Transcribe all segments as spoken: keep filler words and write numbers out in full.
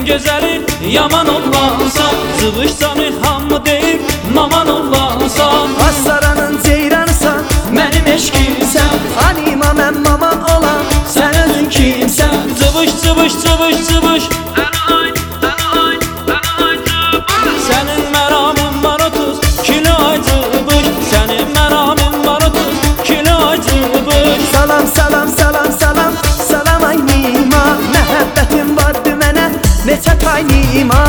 gözəli yaman olansan, Zıvışcanı hamı deyib maman olansan. Astaranın ceyranısan, Mənim eşqimsən, anima mən maman olan, sən özün kimsən? Zıvış, zıvış, zıvış, zıvış, Əlay, əlay, əlay, zıvış. Sənin məramın var otuz kilo ay zıvış, Sənin məramın var otuz kilo ay zıvış. Salam, salam, salam, salam, salam ay nima, məhəbbətin vardı mənə, neçə tay nima.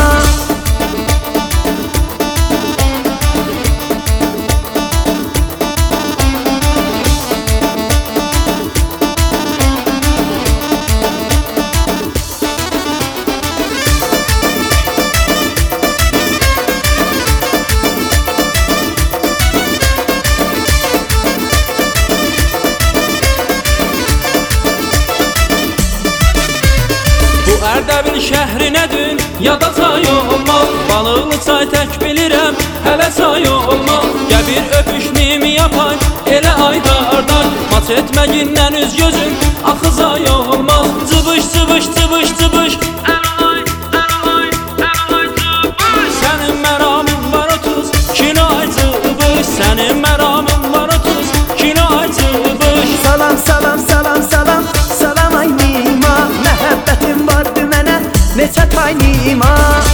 Ərdəbil şəhrinədir, yada say olmaz. Balıqlı çay tək bilirəm, hələ say olmaz. Gəbir öpüşnimi yapay, elə ay qardaş. Maç etməgindən üz gözün, axı zay olmaz. Cıbış, cıbış, cıbış, cıbış, Əlay, əlay, əlay, cıbış. Sənin məramın var otuz kilo ay cıbış, Sənin məramın var otuz kilo ay cıbış. Salam, salam, salam, salam, salam ay nima, məhəbbətin vardı mənə, neçə tay nima.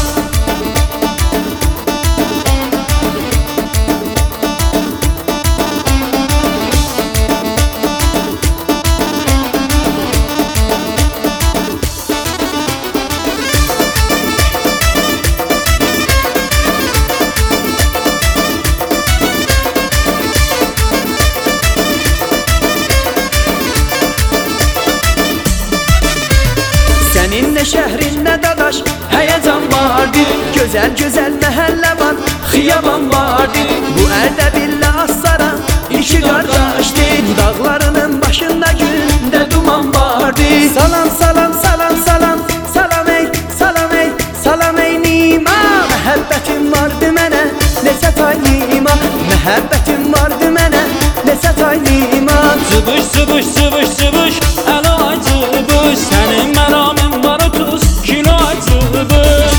Sənin nə şəhrin nə dadaş, həyəcan vardır. Gözəl gözəl məhəllə var, xiyaban vardır. Bu Ərdəbillə Astara iki qardaşdır. Dağlarının başında gündə duman vardır. Salam, salam, salam, salam, salam ey, salam ey, salam ey nima. Məhəbbətin vardı mənə, neçə tay nima. Məhəbbətin vardı mənə, neçə tay nima. Cıbış, cıbış, cıbış, cıbış, Əlay cıbış. Sənin məramın var otuz kilo ay cıbış.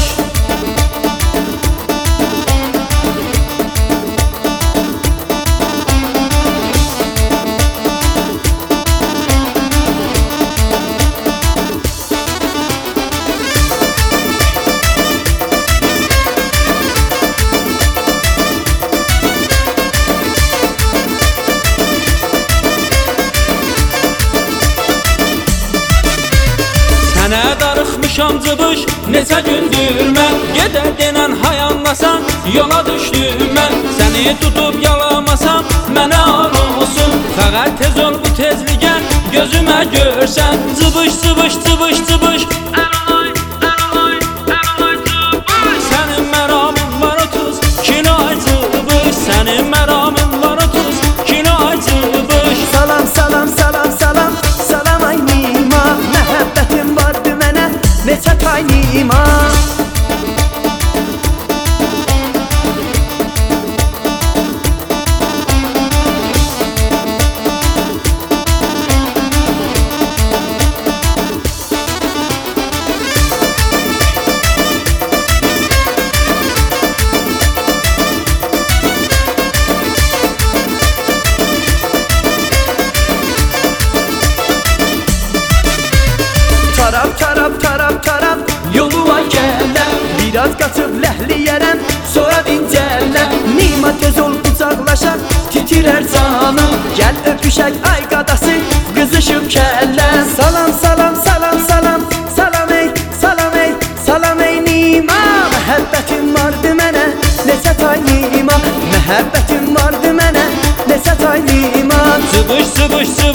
Sənə darıxmışam cıbış, neçə gündür mən. Gedər denən hayanlasan, yola düşdüm mən. Səni tutub yalamasam, mənə ar olsun. Fəqət tez ol bu tezliyə, gözümə görsən. Cıbış, cıbış, cıbış, cıbış, Əlay, əlay, əlay, cıbış. Sənin məramın var otuz kilo ay cıbış, Sənin məramın var otuz kilo ay cıbış. Salam, salam, salam, salam, salam ay nima, məhəbbətin vardı mənə, neçə tay nima. Tarap, tarap, tarap, tarap, yoluma gəllər. Biraz qaçıb ləhliyərəm, sonra dincəllər. Nima tez ol qucaqlaşaq, titrər canım. Gəl öpüşək ay qadası, qızışıb kəllər. Salam, salam, salam, salam, salam ey, salam ey, salam ey nima. Məhəbbətin vardı mənə, neçə tay nima. Məhəbbətin vardı mənə, neçə tay nima. Cıbış, cıbış, cıbış,